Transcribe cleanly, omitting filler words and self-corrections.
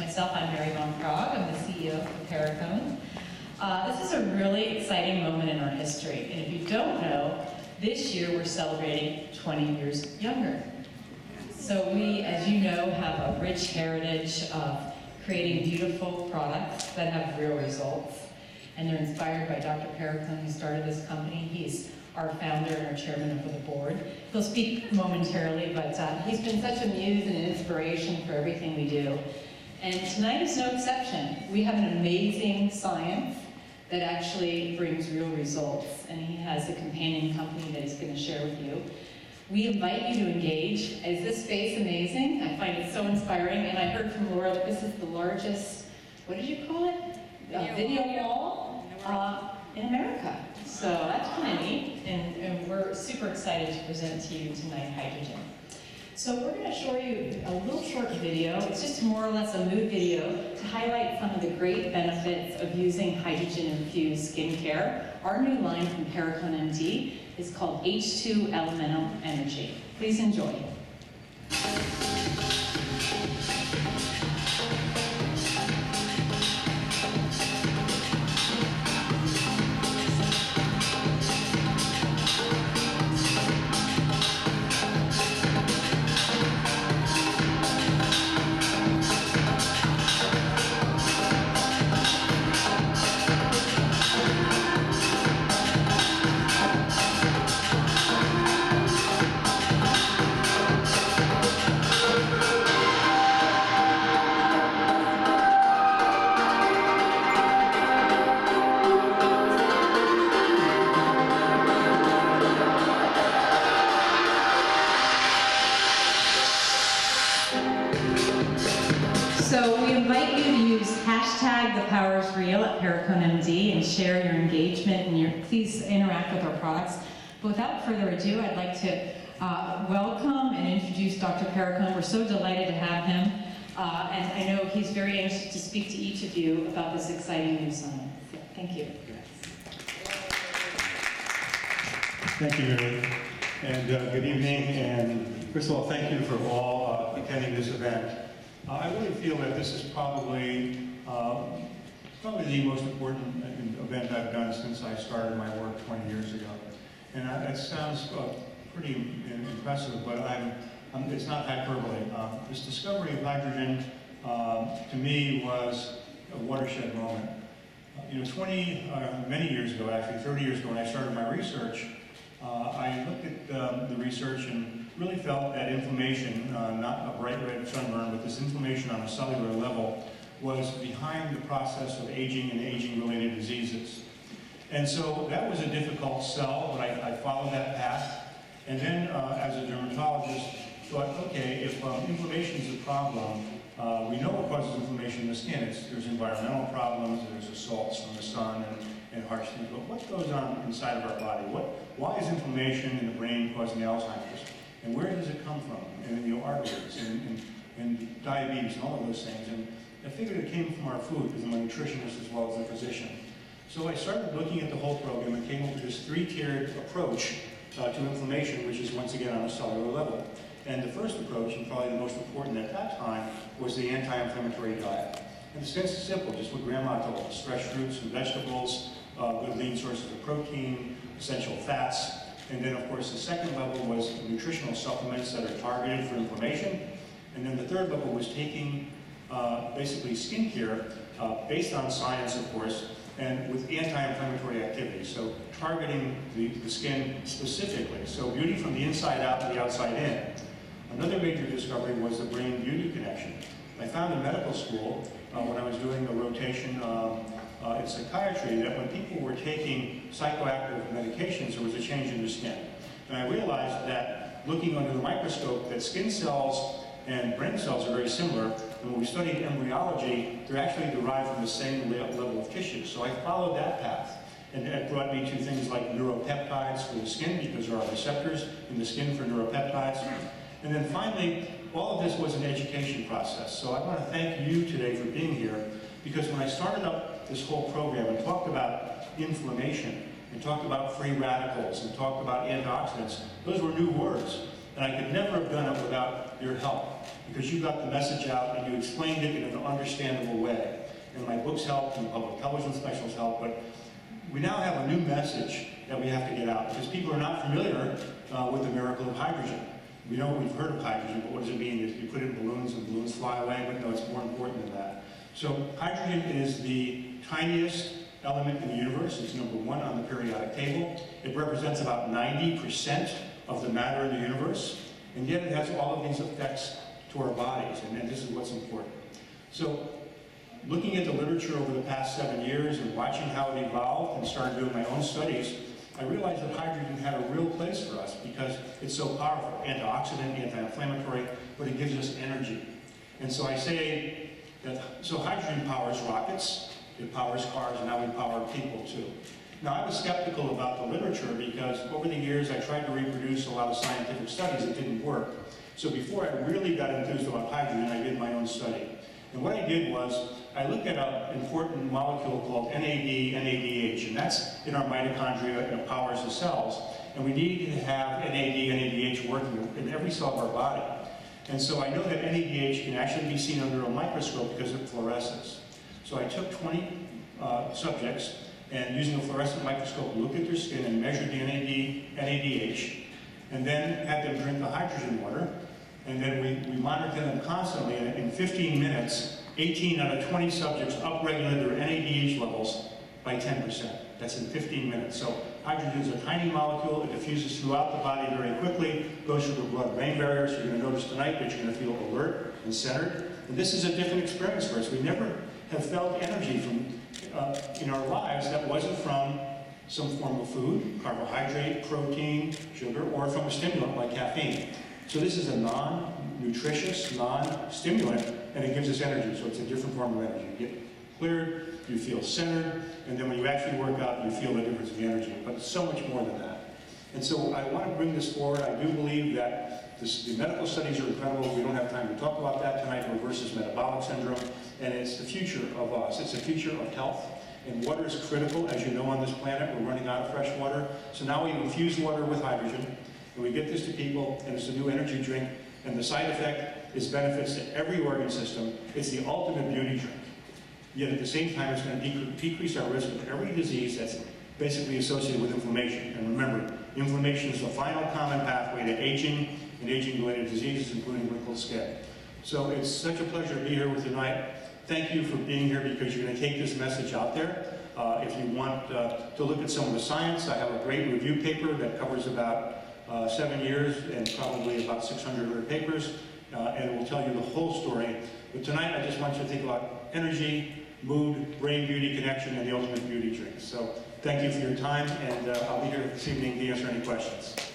myself, I'm Mary Von Prague. I'm the CEO of Paracone. This is a really exciting moment in our history. And if you don't know, this year we're celebrating 20 years younger. So we, as you know, have a rich heritage of creating beautiful products that have real results. And they're inspired by Dr. Paracone, who started this company. He's our founder and our chairman of the board. He'll speak momentarily, but he's been such a muse and an inspiration for everything we do. And tonight is no exception. We have an amazing science that actually brings real results, and he has a companion company that he's going to share with you. We invite you to engage. Is this space amazing? I find it so inspiring, and I heard from Laura that this is the largest, what did you call it? Video wall in America. So that's kind of neat, and we're super excited to present to you tonight hydrogen. So we're going to show you a little short video. It's just more or less a mood video to highlight some of the great benefits of using hydrogen-infused skincare. Our new line from Paracone MD is called H2 Elemental Energy. Please enjoy. So we invite you to use hashtag #ThePowerIsReal at Paracone MD and share your engagement, and please interact with our products. But without further ado, I'd like to welcome and introduce Dr. Paracone. We're so delighted to have him, and I know he's very anxious to speak to each of you about this exciting new science. So, thank you. Thank you, Mary, and good evening. And first of all, thank you for all attending this event. I really feel that this is probably the most important event I've done since I started my work 20 years ago. And that sounds pretty impressive, but it's not hyperbole. This discovery of hydrogen, to me, was a watershed moment. Many years ago, actually 30 years ago, when I started my research, I looked at the research and really felt that inflammation, not a bright red sunburn, but this inflammation on a cellular level was behind the process of aging and aging-related diseases. And so that was a difficult sell, but I followed that path. And then, as a dermatologist, thought, okay, if inflammation is a problem, we know what causes inflammation in the skin. There's environmental problems, there's assaults from the sun, and harsh things. But what goes on inside of our body? Why is inflammation in the brain causing Alzheimer's? And where does it come from? And in the arteries, and diabetes, and all of those things. And I figured it came from our food, because I'm a nutritionist as well as a physician. So I started looking at the whole program and came up with this three-tiered approach to inflammation, which is once again on a cellular level. And the first approach, and probably the most important at that time, was the anti-inflammatory diet. And it's simple, just what Grandma told us: fresh fruits and vegetables, good lean sources of protein, essential fats. And then, of course, the second level was nutritional supplements that are targeted for inflammation. And then the third level was taking basically skincare based on science, of course, and with anti-inflammatory activities. So targeting the skin specifically. So beauty from the inside out and the outside in. Another major discovery was the brain-beauty connection. I found in medical school, when I was doing a rotation in psychiatry, that when people were taking psychoactive medications, there was a change in the skin. And I realized that looking under the microscope, that skin cells and brain cells are very similar. And when we studied embryology, they're actually derived from the same level of tissue. So I followed that path. And that brought me to things like neuropeptides for the skin, because there are receptors in the skin for neuropeptides. And then finally, all of this was an education process. So I want to thank you today for being here, because when I started up this whole program and talked about inflammation, and talked about free radicals, and talked about antioxidants, those were new words. And I could never have done it without your help, because you got the message out and you explained it in an understandable way. And my books helped, and the public television specials helped, but we now have a new message that we have to get out, because people are not familiar with the miracle of hydrogen. We know we've heard of hydrogen, but what does it mean? You put it in balloons and balloons fly away, but no, it's more important than that. So hydrogen is the tiniest element in the universe. It's number 1 on the periodic table. It represents about 90% of the matter in the universe, and yet it has all of these effects to our bodies, and this is what's important. So, looking at the literature over the past 7 years and watching how it evolved and started doing my own studies, I realized that hydrogen had a real place for us because it's so powerful, antioxidant, anti-inflammatory, but it gives us energy. And so I say that, so hydrogen powers rockets, it powers cars, and now we power people too. Now I was skeptical about the literature because over the years I tried to reproduce a lot of scientific studies that didn't work. So before I really got enthused about hydrogen, I did my own study. And what I did was, I looked at an important molecule called NAD/NADH, and that's in our mitochondria and it powers the cells. And we needed to have NAD/NADH working in every cell of our body. And so I know that NADH can actually be seen under a microscope because of fluorescence. So I took 20 subjects and using a fluorescent microscope looked at their skin and measured the NADH, and then had them drink the hydrogen water. And then we monitored them constantly, and in 15 minutes, 18 out of 20 subjects upregulated their NADH levels by 10%. That's in 15 minutes. So hydrogen is a tiny molecule. It diffuses throughout the body very quickly, goes through the blood-brain barrier, so you're going to notice tonight that you're going to feel alert and centered. And this is a different experience for us. We never have felt energy from in our lives that wasn't from some form of food, carbohydrate, protein, sugar, or from a stimulant like caffeine. So this is a non-nutritious, non-stimulant, and it gives us energy, so it's a different form of energy. You get cleared, you feel centered, and then when you actually work out, you feel the difference in energy, but it's so much more than that. And so I want to bring this forward. I do believe that the medical studies are incredible. We don't have time to talk about that tonight. Reverses metabolic syndrome, and it's the future of us. It's the future of health. And water is critical, as you know, on this planet. We're running out of fresh water. So now we infuse water with hydrogen, and we get this to people, and it's a new energy drink. And the side effect is benefits to every organ system. It's the ultimate beauty drink. Yet at the same time, it's going to decrease our risk of every disease that's basically associated with inflammation. And remember, inflammation is the final common pathway to aging and aging-related diseases, including wrinkled skin. So it's such a pleasure to be here with you tonight. Thank you for being here because you're going to take this message out there. If you want to look at some of the science, I have a great review paper that covers about 7 years and probably about 600 other papers, and it will tell you the whole story. But tonight, I just want you to think about energy, mood, brain-beauty connection, and the ultimate beauty drink. So thank you for your time, and I'll be here this evening to answer any questions.